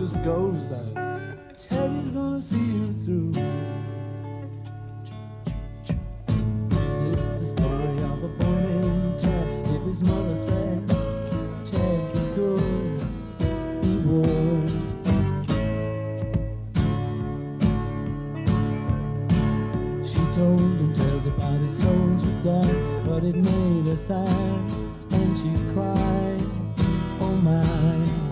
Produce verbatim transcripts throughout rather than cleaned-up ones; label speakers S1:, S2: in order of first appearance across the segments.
S1: just goes that Teddy's gonna see you through. This is the story of a boy named Ted. If his mother said Ted be good, he would. She told him tales about his soldier dad, but it made her sad, and she cried, oh my.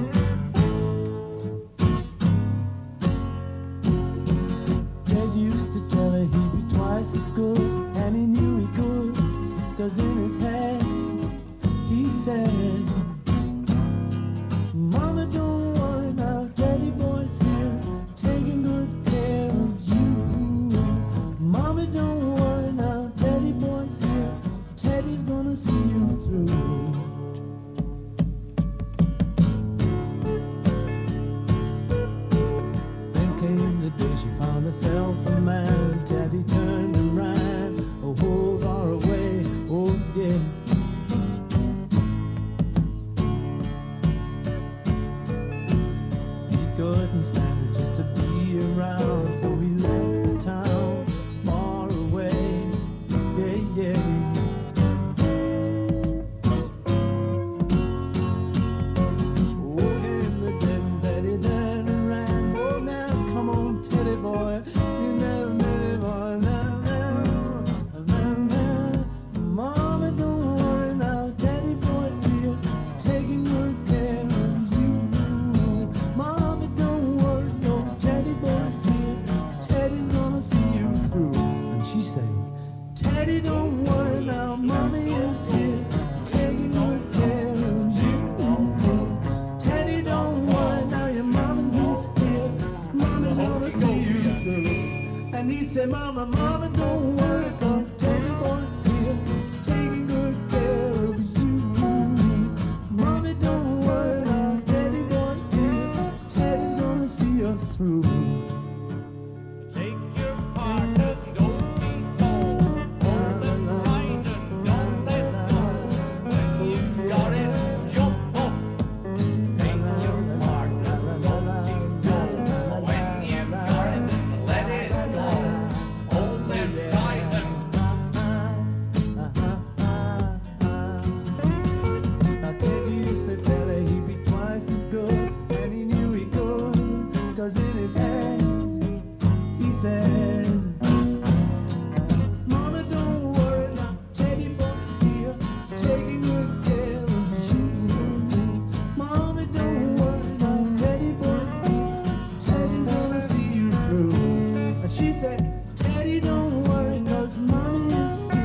S1: Ted used to tell her he'd be twice as good, and he knew he could, 'cause in his head he said, Mama, don't worry now, Teddy boy's here, taking good care of you. Mama, don't worry now, Teddy boy's here, Teddy's gonna see you through. Then came the day she found herself a man. Teddy turned and ran, oh, oh, far away, oh yeah. He couldn't stand it just to be around, so he left the town far away, yeah, yeah. Oh, came the day when Teddy turned and ran. Oh, now come on, Teddy boy, you never Teddy boy, now, now, now, now. Mama, don't worry now, Teddy boy's here, taking good care of you. Mama, don't worry, no, Teddy boy's here, Teddy's gonna see you through. And she said, Teddy, don't worry now, Mommy is here, taking good care of you. Teddy, don't worry now, your mama's here, Mommy's gonna see you through. And he said, Mama, Mama, don't worry, 'cause Teddy boy's here, taking good care of you. Mommy, don't worry now, Teddy boy's here, Teddy's gonna see us through.
S2: Take your partners, don't see gold. Hold them tight and don't let go. When you've got it, jump up. Take your partners, don't see gold. When you've got it, let it go. Hold them tight and
S1: Now Teddy used to tell her he'd be twice as good, and he knew he could, 'cause in his head he said, Mama, don't worry now, Teddy boy's here, taking good care of you. Mommy, don't worry now, Teddy boy's here, Teddy's gonna see you through. And she said, Teddy, don't worry, 'cause Mommy is here,